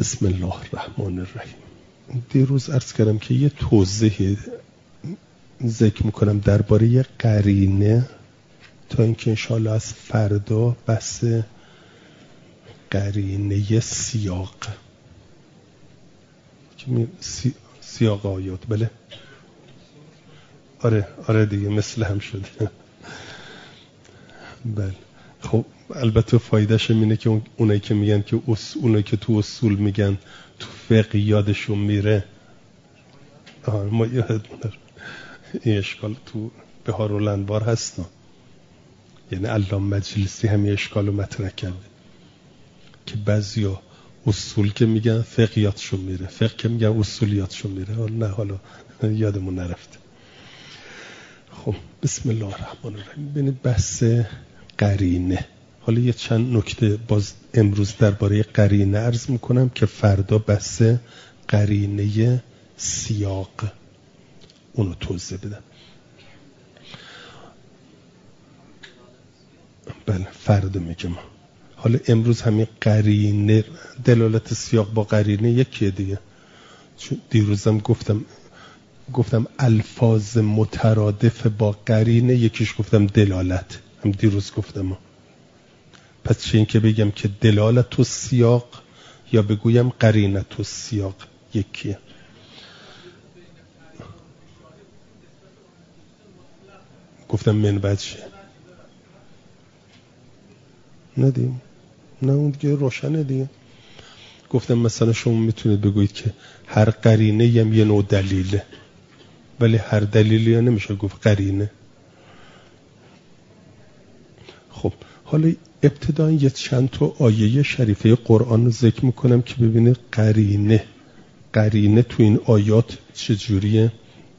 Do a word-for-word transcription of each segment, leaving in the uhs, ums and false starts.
بسم الله الرحمن الرحیم. دیروز عرض کردم که یه توضیح ذکر میکنم درباره قرینه تا اینکه انشاءالله از فردا بحث قرینه سیاق سی... سیاق آیات. بله آره آره دیگه مثل هم شده. بله خب البته فایدهش اینه که اونایی که میگن که اصول، اونایی که تو اصول میگن تو فقه یادشون میره. آه ما یاد این اشکال تو بهارالانوار هست، یعنی علامه مجلسی همین اشکال رو مطرح کرده که بعضیا اصول که میگن فقه یادشون میره، فقه که میگن اصول یادشون میره. نه حالا یادمون نرفته. خب بسم الله الرحمن الرحیم. ببینید بحث قرینه. حالا یه چند نکته باز امروز درباره قرینه عرض میکنم که فردا بحث قرینه سیاق اونو توضیح بدم. بله فردا میگم. حالا امروز همین قرینه، دلالت سیاق با قرینه یکیه دیگه. چون دیروزم گفتم گفتم الفاظ مترادف با قرینه، یکیش گفتم دلالت، هم دیروز گفتم. پس چه این که بگم که دلالت و سیاق یا بگویم قرینت و سیاق یکیه. گفتم من وجه ندیم، نه اون دیگه روشنه دیگه. گفتم مثلا شما میتونید بگویید که هر قرینه هم یه نوع دلیله، ولی هر دلیلی هم نمیشه گفت قرینه. خب حالا ابتداً یه چند تا آیه شریفه قرآن رو ذکر میکنم که ببینید قرینه قرینه تو این آیات چجوریه،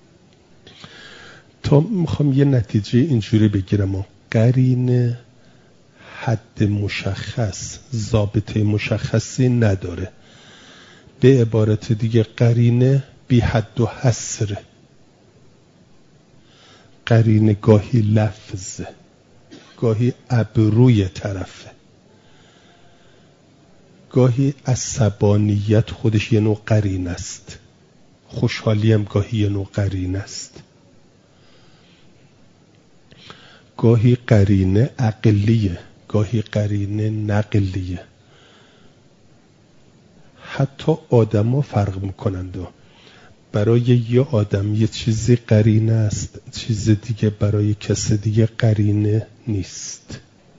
تا میخوام یه نتیجه اینجوری بگیرم. قرینه حد مشخص، ضابطه مشخصی نداره. به عبارت دیگه قرینه بی حد و حصره. قرینه گاهی لفظه، گاهی ابروی طرفه، گاهی عصبانیت خودش یه نوع قرینه است، خوشحالی هم گاهی یه نوع قرینه است، گاهی قرینه عقلیه، گاهی قرینه نقلیه. حتی آدم ها فرق میکنند. برای یه آدم یه چیزی قرینه است، چیز دیگه برای کس دیگه قرینه نیست.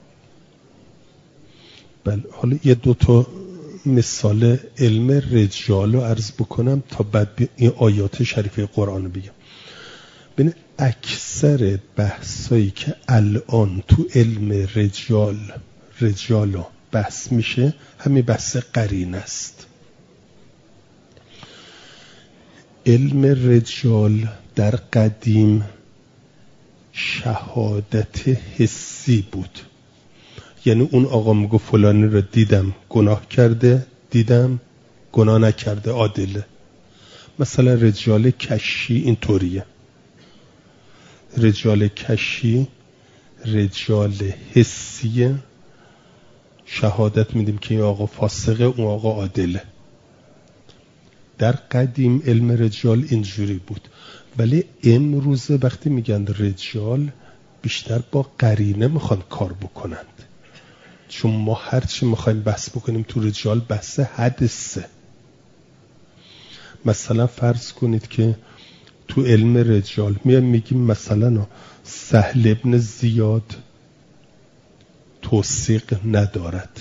بله حالا یه دوتا مثال علم رجال رو عرض بکنم تا بعد این آیات شریفه قرآن بگم. ببین اکثر بحثایی که الان تو علم رجال رجالا بحث میشه همین بحث قرینه است. علم رجال در قدیم شهادت حسی بود، یعنی اون آقا میگه فلانی رو دیدم گناه کرده، دیدم گناه نکرده عادله. مثلا رجال کشی اینطوریه. رجال کشی رجال حسیه، شهادت میدیم که این آقا فاسقه، اون آقا عادله. در قدیم علم رجال اینجوری بود، ولی امروزه وقتی میگن رجال بیشتر با قرینه میخوان کار بکنند. چون ما هرچی میخوایم بحث بکنیم تو رجال بحث حدثه. مثلا فرض کنید که تو علم رجال میایم میگیم مثلا سهل ابن زیاد توثیق ندارد،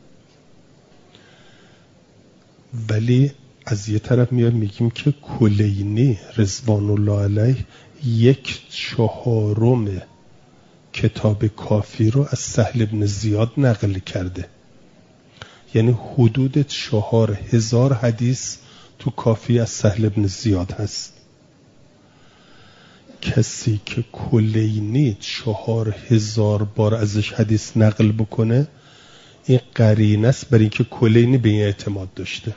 ولی از یه طرف میایم میگیم که کلینی رضوان الله علیه یک چهارم کتاب کافی رو از سهل ابن زیاد نقل کرده. یعنی حدود چهار هزار حدیث تو کافی از سهل ابن زیاد هست. کسی که کلینی چهار هزار بار ازش حدیث نقل بکنه، این قرینه است برای اینکه کلینی به این اعتماد داشته.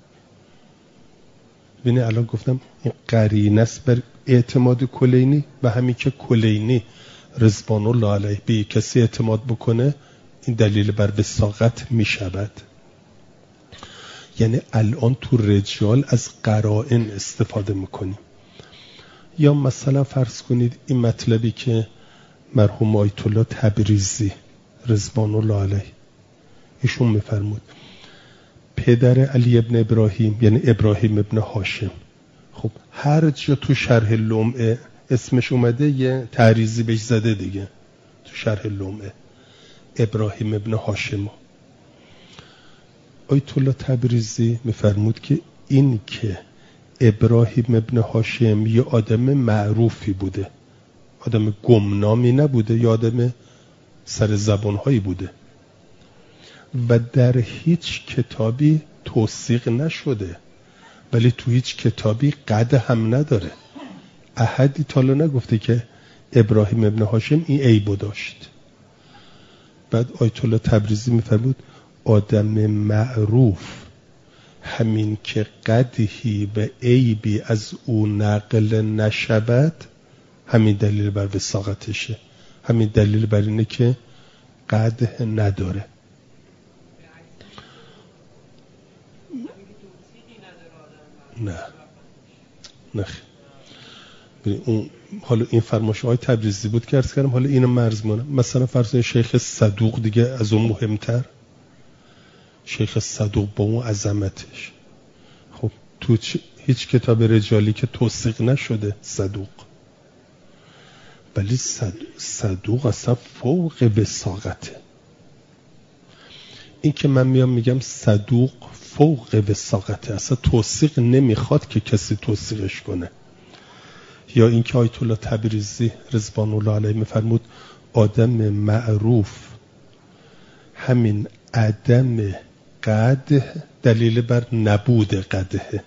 ببینید الان گفتم این قرینه است بر اعتماد کلینی، و همین که کلینی رضوان الله علیه به کسی اعتماد بکنه این دلیل بر وثاقت می شود. یعنی الان تو رجال از قرائن استفاده میکنیم. یا مثلا فرض کنید این مطلبی که مرحوم آیت الله تبریزی رضوان الله علیه ایشون میفرمود پدر علی ابن ابراهیم یعنی ابراهیم ابن هاشم، خب هر جا تو شرح لمعه اسمش اومده یه تعریضی بهش زده دیگه. تو شرح لمعه ابراهیم ابن هاشم، آیت الله تبریزی میفرمود که این که ابراهیم ابن هاشم یه آدم معروفی بوده، آدم گمنامی نبوده، یه آدم سر زبانهایی بوده و در هیچ کتابی توثیق نشده، ولی تو هیچ کتابی قد هم نداره. احدی تالا نگفته که ابراهیم ابن هاشم این عیبو داشت. بعد آیت الله تبریزی میفرمود آدم معروف همین که قدحی و عیبی از او نقل نشود همین دلیل بر وثاقتشه، همین دلیل بر اینه که قدح نداره. نه نه اون حالا این فرمایش های تبریزی بود که عرض کردم. حالا اینو مرز مونم. مثلا فرض کنید شیخ صدوق دیگه از اون مهمتر، شیخ صدوق با اون عظمتش، خب تو هیچ کتاب رجالی که توثیق نشده صدوق، ولی صدوق اصلا فوق وثاقته. این که من میام میگم صدوق فوق وثاقته، اصلا توثیق نمیخواد که کسی توثیقش کنه. یا این که آیت الله تبریزی رضوان الله علیه میفرمود آدم معروف همین عدم قدح دلیل بر نبود قدحه.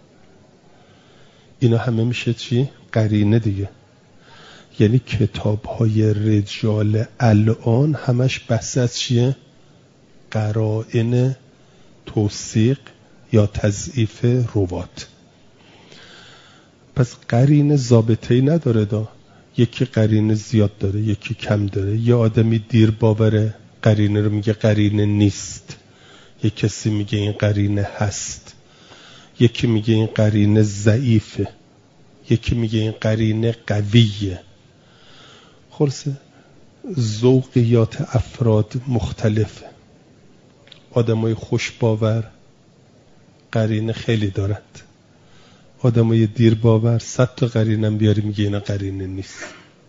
اینا همه میشه چی؟ قرینه دیگه. یعنی کتاب های رجال الان همش بحث از چیه؟ قرائن توثیق یا تضعیف روات. پس قرینه ضابطه‌ای نداره دا. یکی قرینه زیاد داره، یکی کم داره. یه آدمی دیر باوره قرینه رو میگه قرینه نیست، یک کسی میگه این قرینه هست، یکی میگه این قرینه ضعیفه، یکی میگه این قرینه قویه. خلاصه ذوقیات افراد مختلفه. آدمای خوش باور قرینه خیلی دارند، آدمای دیر باور صد تا قرینه هم بیاری میگه اینا قرینه نیست.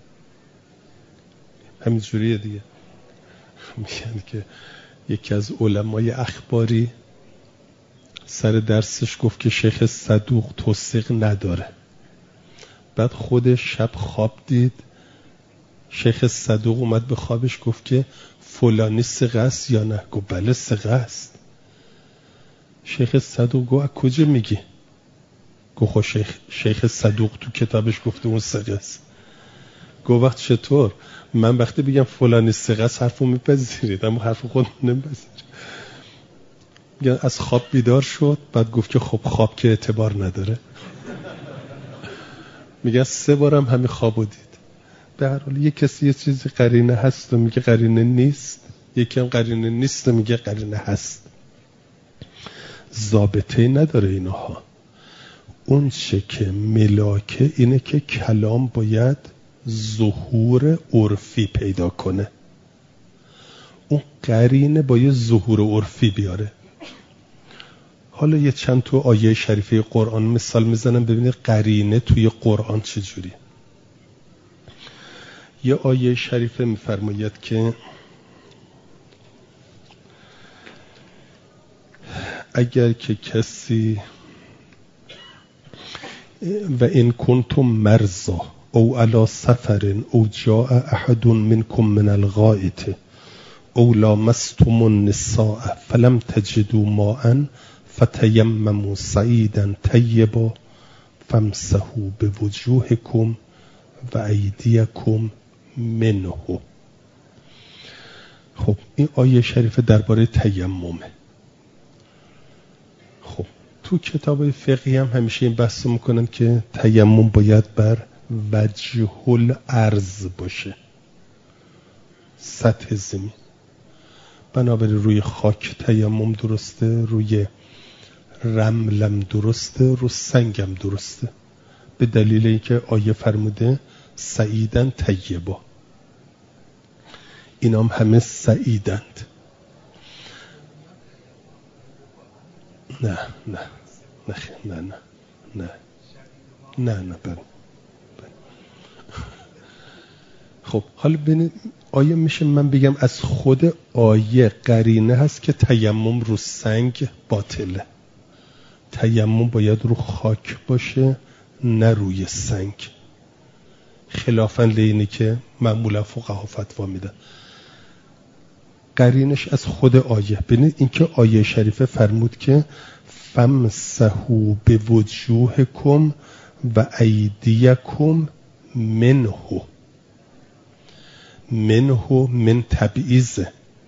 همین جوریه دیگه. میگن که یکی از علمای اخباری سر درسش گفت که شیخ صدوق توثیق نداره. بعد خودش شب خواب دید شیخ صدوق اومد به خوابش گفت که فلانی ثقه است یا نه؟ گفت بله ثقه است. شیخ صدوق گفت از کجا میگی؟ گفت شیخ شیخ صدوق تو کتابش گفته اون ثقه است. گفت وقت چطور؟ من وقتی بگم فلانی ثقه است حرفو میپذیرید، اما حرف خود نمیپذیرید. میگن از خواب بیدار شد، بعد گفت که خب خواب که اعتبار نداره. میگن سه بارم همین خوابو دید. به هر حال یک کسی یه چیزی قرینه هست و میگه قرینه نیست، یکی هم قرینه نیست و میگه قرینه هست. ضابطه نداره اینها. اون چه که ملاکه اینه که کلام باید ظهور عرفی پیدا کنه. اون قرینه باید ظهور عرفی بیاره. حالا یه چند تو آیه شریفه قرآن مثال میزنم ببینید قرینه توی قرآن چجوری. یه آیه شریفه میفرماید که اگر که کسی و این کنتم مرضا او علی سفر او جاء احد منکم من الغائط او لامستم النساء فلم تجدوا ماء فتیمموا صعیدا طیبا فامسحوا بوجوهکم و ایدیکم منه. خب این آیه شریفه درباره تیممه. خب تو کتابای فقهی هم همیشه این بحث میکنن که تیمم باید بر وجه الارض باشه، سطح زمین. بنابراین روی خاک تیمم درسته، روی رملم درسته، رو سنگم درسته، به دلیل اینکه آیه فرموده سعیدن طیبا، اینام همه سعیدند. نه نه نه نه نه نه نه نه بله. خب حالا ببینید آیه میشه من بگم از خود آیه قرینه هست که تیمم رو سنگ باطله، تیمم باید رو خاک باشه نه روی سنگ، خلافاً لینی که معمولا فقها فتوا میدن. قرینش از خود آیه. ببینید اینکه آیه شریفه فرمود که فامسحوا بوجوهکم و ایدیکم منه، منه من تبعیضه،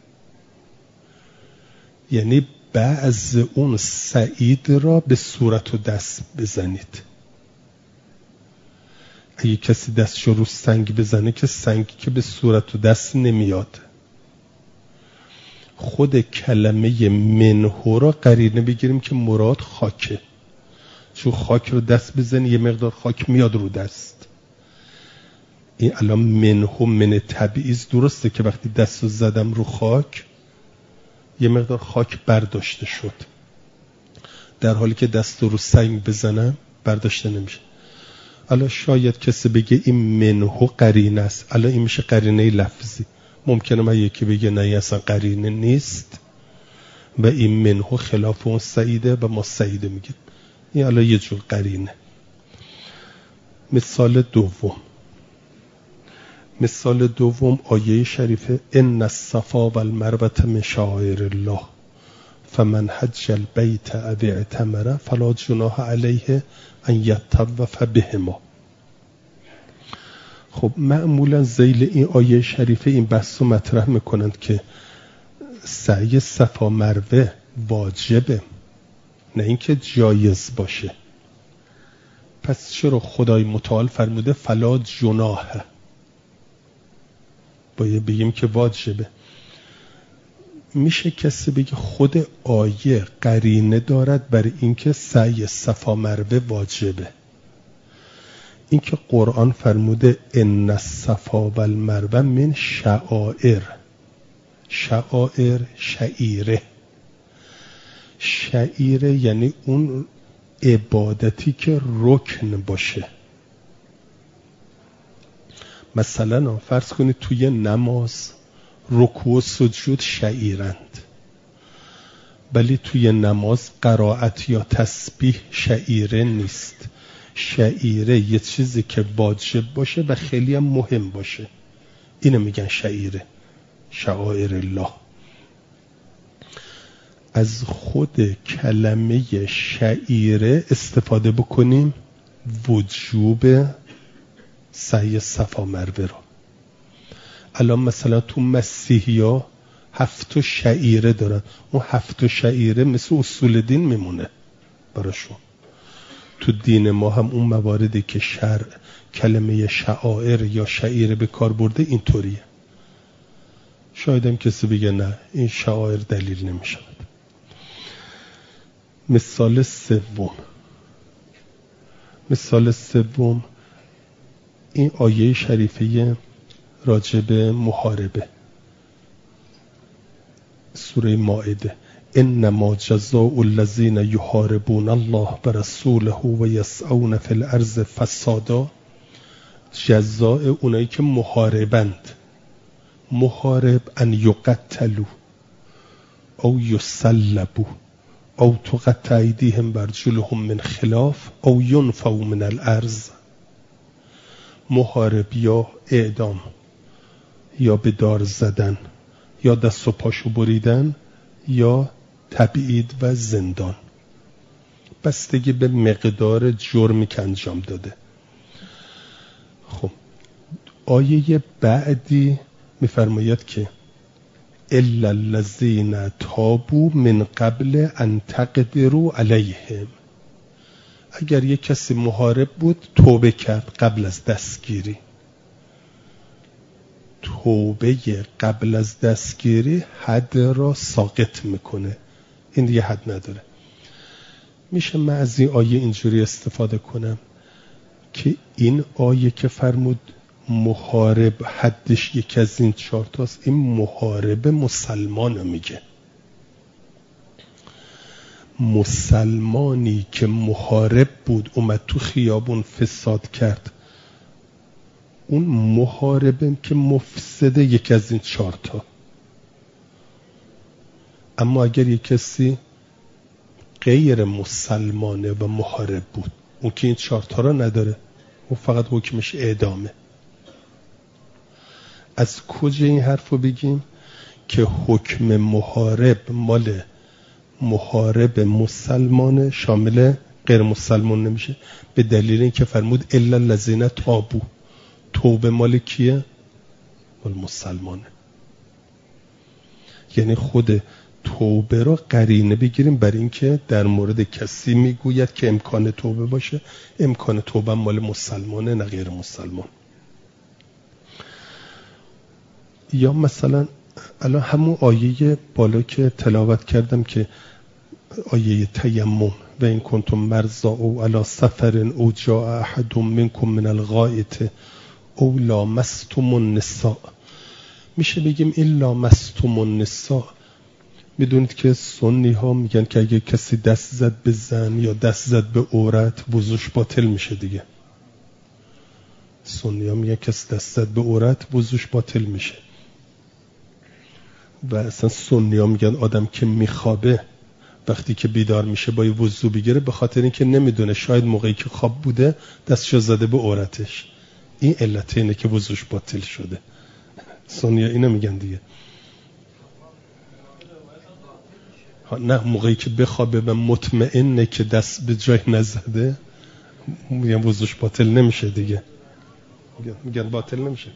یعنی بعض اون سعید را به صورت و دست بزنید. اگه کسی دستشو رو سنگ بزنه که سنگ که به صورت و دست نمیاد. خود کلمه منه را قرینه بگیریم که مراد خاکه، چون خاک رو دست بزنی یه مقدار خاک میاد رو دست. این الان منه من تبعیض درسته که وقتی دست رو زدم رو خاک یه مقدار خاک برداشته شد، در حالی که دست رو سنگ بزنم برداشته نمیشه. الان شاید کسی بگه این منه قرینه است، الان این میشه قرینه لفظی. ممکنه من یکی بگه نه اصلا قرینه نیست و این منه خلاف اون سعیده و ما سعیده میگیم. این الان یه جور قرینه. مثال دوم، مثال دوم آیه شریفه ان الصفا والمروه من شعائر الله فمن حج البیت او اعتمر فلا جناح علیه ان یطوف بهما. خب معمولا ذیل این آیه شریفه این بحث رو مطرح میکنند که سعی صفا مروه واجبه، نه اینکه جایز باشه. پس چرا خدای متعال فرموده فلا جناح؟ باید بگیم که واجبه. میشه کسی بگه خود آیه قرینه دارد برای اینکه سعی صفا مروه واجبه. اینکه قرآن فرموده ان الصفا والمروه من شعائر، شعائر شعیره، شعیره یعنی اون عبادتی که رکن باشه. مثلا فرض کنید توی نماز رکوع و سجود شعیرند، ولی توی نماز قرائت یا تسبیح شعیره نیست. شعیره یه چیزی که واجب باشه و خیلی هم مهم باشه، اینو میگن شعیره، شعائر الله. از خود کلمه شعیره استفاده بکنیم وجوب سعی صفا مروه رو. الان مثلا تو مسیحیا هفت شعیره دارن، اون هفت شعیره مثل اصول دین میمونه براشون. تو دین ما هم اون مواردی که شرع کلمه شعائر یا شعیره به کار برده اینطوریه. شاید هم کسی بگه نه این شعائر دلیل نمیشه. مثال سوم، مثال سوم این آیه شریفه راجب محاربه، سوره مائده انما جزاء الذین یحاربون الله و رسوله و یسعون فی الارض فسادا. جزاء اونایی که محاربند، محارب ان یقتلوا او یصلبوا او تقطع ایدیهم و ارجلهم من خلاف او ینفوا من الارض. محارب یا اعدام یا به دار زدن یا دست و پاشو بریدن یا تبعید و زندان، بستگی به مقدار جرمی که انجام داده. خب آیه بعدی میفرماید که الا الذین تابوا من قبل ان تقدروا علیهم. اگر یک کسی محارب بود توبه کرد قبل از دستگیری، توبه قبل از دستگیری حد را ساقط میکنه، این دیگه حد نداره. میشه من از این آیه اینجوری استفاده کنم که این آیه که فرمود محارب حدش یکی از این چهار تاست، این محارب مسلمان میگه. مسلمانی که محارب بود اومد تو خیابون فساد کرد، اون محاربه که مفسده یکی از این چهار تا. اما اگر یک کسی غیر مسلمانه و محارب بود، اون که این چهار تا را نداره، اون فقط حکمش اعدامه. از کجا این حرف رو بگیم که حکم محارب مال محارب مسلمانه، شامل غیر مسلمان نمیشه؟ به دلیل اینکه فرمود الا الذین تابوا. توبه مال کیه؟ مال مسلمانه. یعنی خود توبه رو قرینه بگیریم برای اینکه در مورد کسی میگوید که امکان توبه باشه، امکان توبه مال مسلمانه نه غیر مسلمان. یا مثلا الان همون آیه بالا که تلاوت کردم که آیه تیمم و این کنتم مرضا او علی سفر او جاء احد منکم من الغائط او لامستم النساء، میشه بگیم این لامستم النساء. میدونید که سنی ها میگن که اگه کسی دست زد به زن یا دست زد به عورت وضوش باطل میشه دیگه. سنی ها میگن کسی دست زد به عورت وضوش باطل میشه. و اصلا سنی ها میگن آدم که میخوابه وقتی که بیدار میشه باید وضو بگیره، به خاطر اینکه نمیدونه شاید موقعی که خواب بوده دستشو زده به عورتش. این علت اینه که وضوش باطل شده. سنی ها اینو میگن دیگه. نه موقعی که بخوابه و مطمئنه که دست به جای نزده میگن وضوش باطل نمیشه دیگه. میگن باطل نمیشه.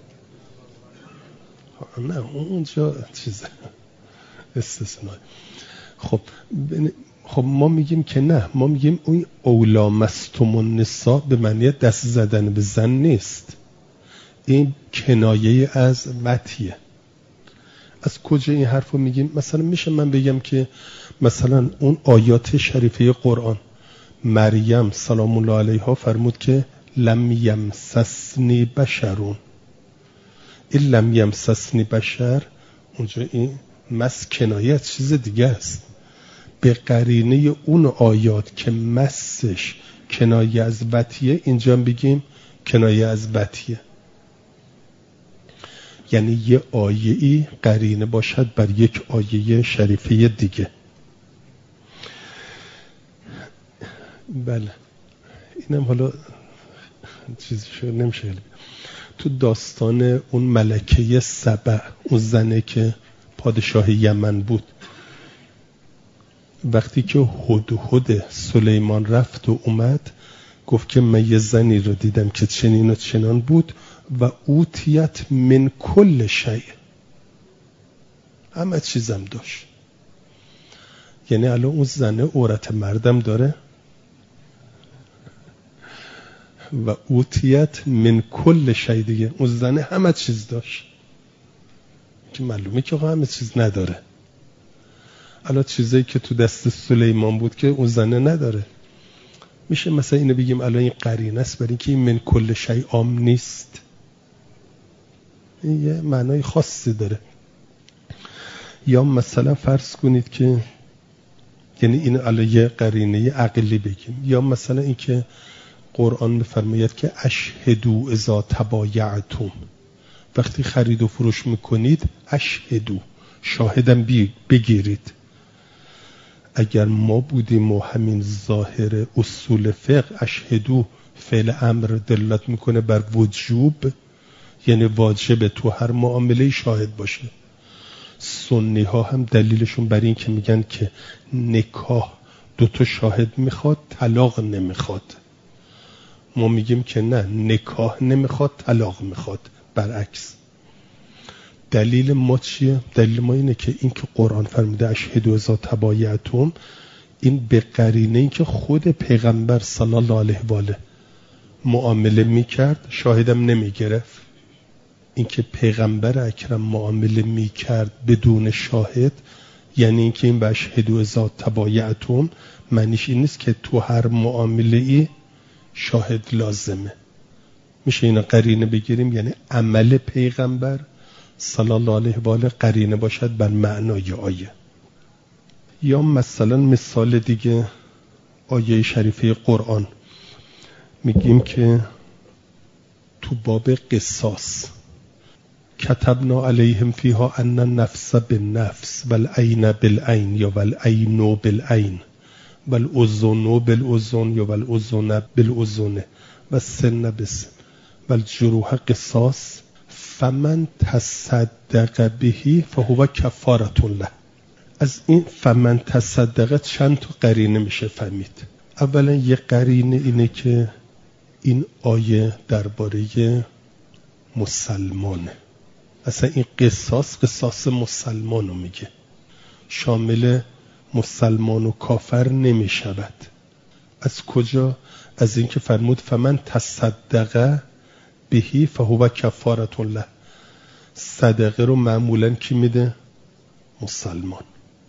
نه اونجا چیزه استثناء. خب خب ما میگیم که نه، ما میگیم اون اولا مستم النساء به معنی دست زدن به زن نیست، این کنایه از وطیه. از کجا این حرف رو میگیم؟ مثلا میشه من بگم که مثلا اون آیات شریفه قرآن مریم سلام الله علیها فرمود که لم یمسسنی بشرون. این لم یمسسنی بشر اونجا این مس کنایه از چیز دیگه است. به قرینه اون آیات که مسش کنایه از وطیه، اینجا بگیم کنایه از وطیه. یعنی یه آیه‌ای قرینه باشد بر یک آیه شریفه دیگه. بله اینم حالا چیزی شد نمیشه. تو داستان اون ملکه سبع، اون زنه که پادشاه یمن بود، وقتی که هدهد سلیمان رفت و اومد گفت که من یه زنی رو دیدم که چنین و چنان بود و اوتیت من کل شیء، همه چیزم داشت. یعنی الان اون زنه عورت مردم داره و اوتیت من کل شیء دیگه، اون زنه همه چیز داشت که معلومه که همه چیز نداره. الان چیزایی که تو دست سلیمان بود که اون زنه نداره. میشه مثلا اینو بگیم الان این قرینه است برای اینکه این من کل شیء عام نیست، این یه معنای خاصی داره. یا مثلا فرض کنید که یعنی این الان یه قرینه عقلی بگیم، یا مثلا اینکه قرآن میفرماید که اشهدوا اذا تبایعتم، وقتی خرید و فروش میکنید اشهدوا، شاهدم بگیرید. اگر ما بودیم و همین ظاهر اصول فقه اشهدوا فعل امر دلالت میکنه بر وجوب، یعنی واجب تو هر معامله شاهد باشه. سنی ها هم دلیلشون بر این که میگن که نکاح دوتا شاهد میخواد، طلاق نمیخواد. ما میگیم که نه، نکاح نمیخواد، طلاق میخواد، برعکس. دلیل ما چیه؟ دلیل ما اینه که این که قرآن فرموده اشهدوا اذا تبایعتم، این به قرینه این که خود پیغمبر صلی الله علیه و آله معامله میکرد، شاهدم نمیگرفت. این که پیغمبر اکرم معامله میکرد بدون شاهد یعنی اینکه این بشهدو اذا تبایعتم معنیش این نیست که تو هر معامله ای شاهد لازمه. میشه اینا قرینه بگیریم، یعنی عمل پیغمبر صلی الله علیه و آله قرینه باشد بر معنای آیه. یا مثلا مثال دیگه آیه شریفه قرآن میگیم که تو باب قصاص کتبنا علیهم فیها ان النفس بالنفس والعین بالعین یا والعین بالعین والاذن بالاذن یا والاذن بالاذن والسن بالسن والجروح قصاص فمن تصدق به فهو کفارة له. از این فمن تصدق چند تا قرینه میشه فهمید. اولا یه قرینه اینه که این آیه درباره مسلمانه. اصلا این قصاص قصاص مسلمانو میگه، شامل مسلمان و کافر نمیشود. از کجا؟ از اینکه فرمود فمن تصدق بهی فهو کفارة له. صدقه رو معمولا کی میده؟ مسلمان.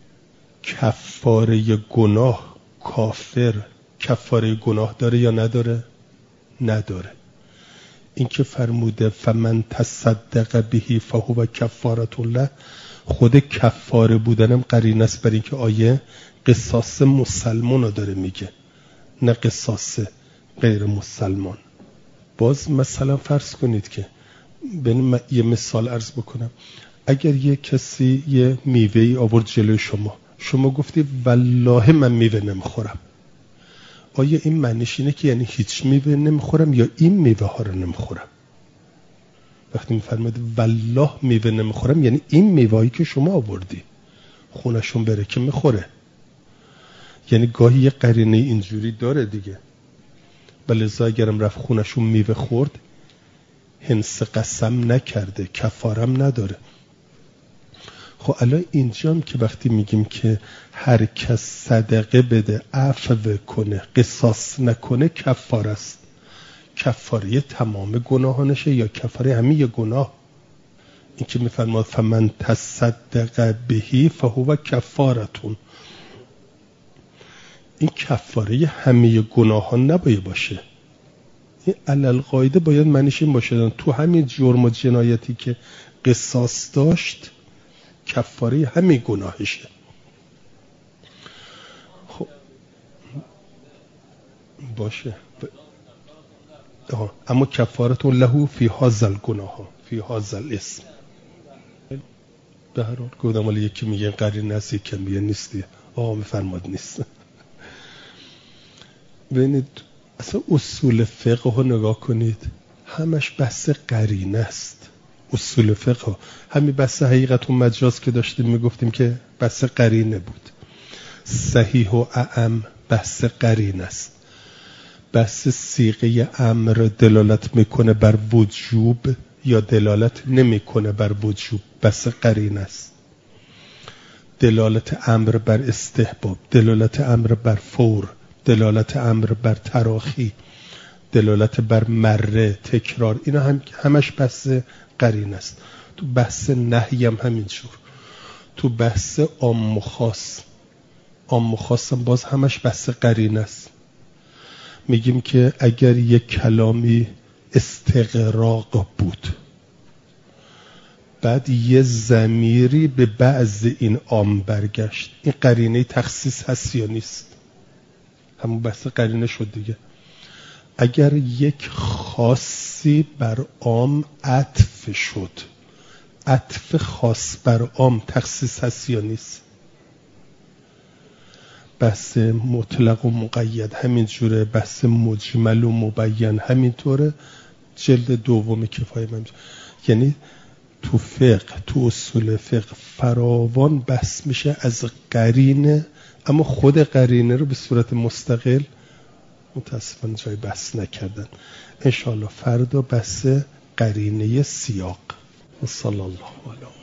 کفاره گناه کافر کفاره گناه داره یا نداره؟ نداره. این که فرموده فمن تصدق بهی فهو کفارة له، خود کفاره بودنم قرینه است بر اینکه آیه قصاص مسلمان رو داره میگه، نه قصاص غیر مسلمان. باز مثلا فرض کنید که ببین یه مثال عرض بکنم. اگر یه کسی یه میوه‌ای آورد جلوی شما، شما گفتی والله من میوه نمیخورم، آیا این معنیش اینه که یعنی هیچ میوه نمیخورم یا این میوه ها رو نمیخورم؟ وقتی میفرماید والله میوه نمیخورم یعنی این میوه‌ای که شما آوردی خونشون بره که میخوره. یعنی گاهی یه قرینه اینجوری داره دیگه. بلذا اگرم رفت خونشون میوه خورد هنس قسم نکرده، کفارم نداره. خب الان اینجام که وقتی میگیم که هر کس صدقه بده عفو کنه قصاص نکنه کفاره است. کفاره تمام گناهانشه یا کفاره همه گناه؟ این که میفرماد فمن تصدق بهی فهو کفارتون، این کفاره همه گناهان نباید باشه. این علل قاعده باید معنیش این باشه تو همین جرم و جنایتی که قصاص داشت کفاره همه گناهشه. خب باشه آه. اما کفارتون له فی هازل گناه فی هازل اسم. به هر حال گفتم ولی یکی میگه قرین است یکی میگه نیستی. آقا میفرماد نیست. ببینید اصلا اصول فقه رو نگاه کنید، همش بحث قرینه است. اصول فقه همین بحث حقیقت و مجاز که داشتیم میگفتیم که بحث قرینه بود. صحیح و اعم بحث قرینه است. بحث صیغه امر دلالت میکنه بر وجوب یا دلالت نمیکنه بر وجوب بحث قرینه است. دلالت امر بر استحباب، دلالت امر بر فور، دلالت امر بر تراخی، دلالت بر مره تکرار، اینا هم همش بحث قرینه است. تو بحث نهی هم همینجور. تو بحث عام و خاص، عام و خاص هم باز همش بحث قرینه است. میگیم که اگر یک کلامی استغراق بود بعد یه ضمیری به بعض این عام برگشت، این قرینه تخصیص هست یا نیست؟ همون بحث قرینه شد دیگه. اگر یک خاصی بر عام عطف شد، عطف خاص بر عام تخصیص هست یا نیست؟ بحث مطلق و مقید همینجوره، بحث مجمل و مبین همینطوره. جلد دوم کفایه من. یعنی تو فقه، تو اصول فقه فراوان بحث میشه از قرینه، اما خود قرینه رو به صورت مستقل متاسفانه جای بحث نکردن. انشاءالله فردا بحث قرینه سیاق. صلی الله علیه